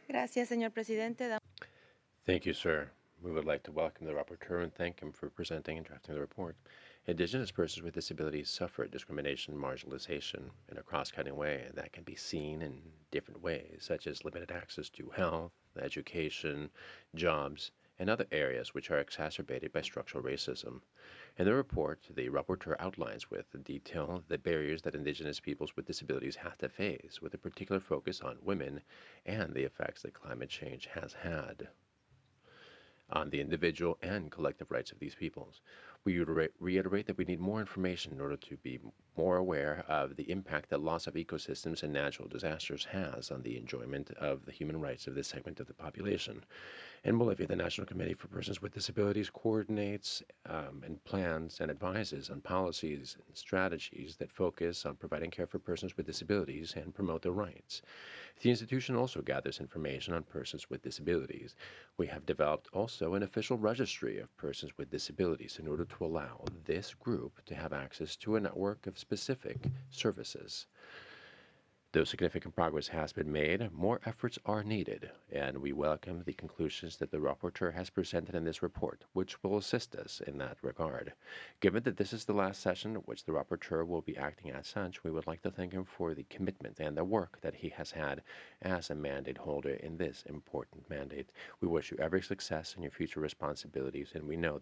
Gracias, señor presidente. Thank you, sir. We would like to welcome the rapporteur and thank him for presenting and drafting the report. Indigenous persons with disabilities suffer discrimination and marginalization in a cross-cutting way, and that can be seen in different ways, such as limited access to health, education, jobs, and other areas which are exacerbated by structural racism. In the report, the rapporteur outlines with detail the barriers that Indigenous peoples with disabilities have to face, with a particular focus on women and the effects that climate change has had on the individual and collective rights of these peoples. We reiterate that we need more information in order to be more aware of the impact that loss of ecosystems and natural disasters has on the enjoyment of the human rights of this segment of the population. In Bolivia, the National Committee for Persons with Disabilities coordinates and plans and advises on policies and strategies that focus on providing care for persons with disabilities and promote their rights. The institution also gathers information on persons with disabilities. We have developed also an official registry of persons with disabilities in order to allow this group to have access to a network of specific services. Though significant progress has been made, more efforts are needed, and we welcome the conclusions that the rapporteur has presented in this report, which will assist us in that regard. Given that this is the last session in which the rapporteur will be acting as such, we would like to thank him for the commitment and the work that he has had as a mandate holder in this important mandate. We wish you every success in your future responsibilities, and we know